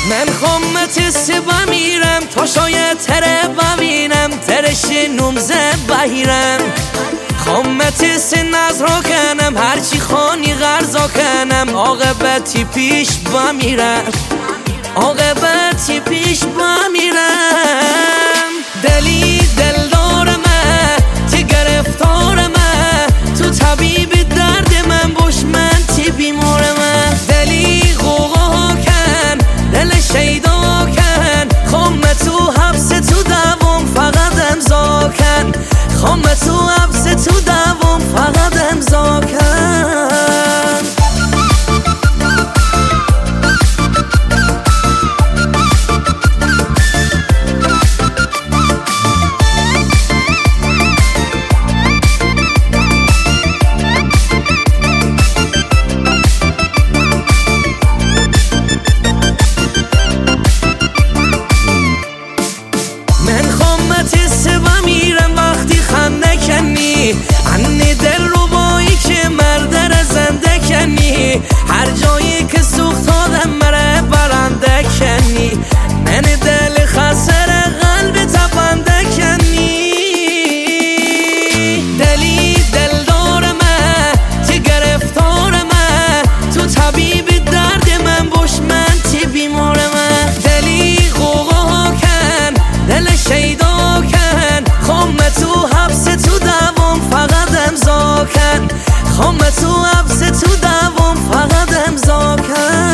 من خمت سبا میرم تا شاید تره ببینم ترش نومزه بهیرم خمت سناز رو کنم هرچی خانی غرزا کنم عاقبتی پیش بمیرم عاقبتی پیش بمیرم دلی دلدار من تی گرفتار من تو طبیب درد من باش من تی بیمار من دلی غوغا کن دل شیدا کن خمه تو حبس تو دوام فقط امضا کن خمه تو حبس تو دوام فقط امضا کن انی دل رو بایی که مرد زنده کنی هر جایی که سوخت آدم مره برنده کنی من دل خسر قلب تپنده کنی دلی دلدار من تی گرفتار من تو طبیب درد من باش من تی بیمار من دلی غوغا کن دل شیدا کن خمه تو حبس تو دوام فقط امضا کن خمه تو حبس تو دوام فقط امضا کن